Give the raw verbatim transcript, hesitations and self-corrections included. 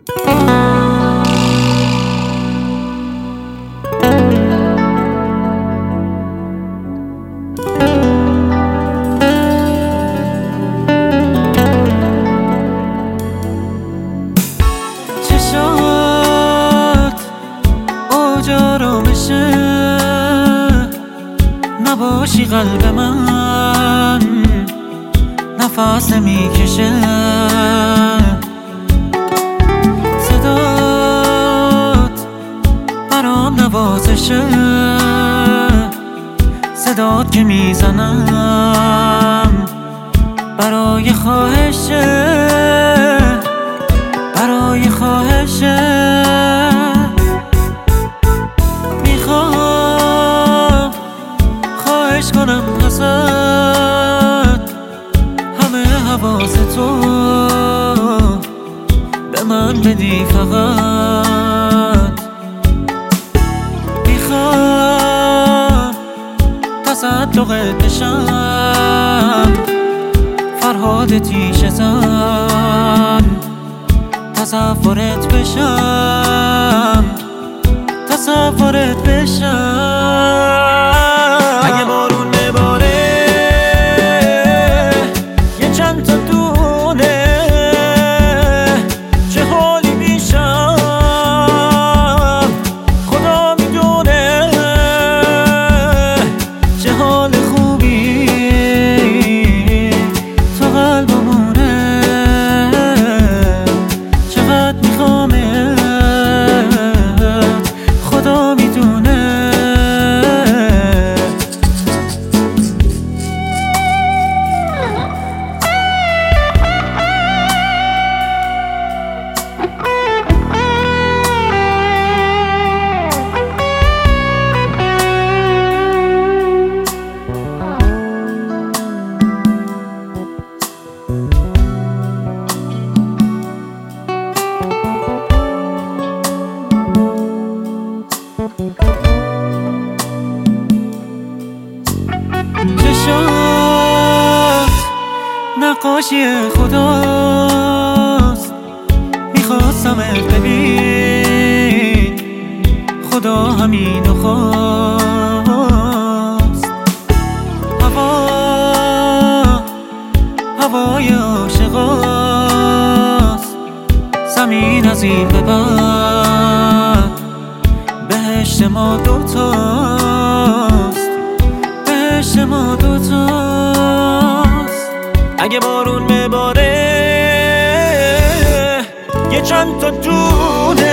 آرامشه نباشی قلب من نفس میکشه صدات برام نوازشه صدات که میزنم برای خواهشه برای خواهشه کنم ازت همه حواس تو به من بدی فقط میخوام تصدقت بشم فرهاد تیشه زن تصورت بشم تصورت بشم اگه بارون بباره یه چند تا دونه چه حالی میشم خدا میدونه چه حال خوبی تو قلبمونه چقدر میخوامت خدا میدونه چشات نقاشی خداست میخواستمت ببین خدا همینو خواست هوا هوای عاشقاست زمین از این به بعد بهشت ما دوتاست بهشت ما دوتاست اگه بارون بباره یه چند تا دونه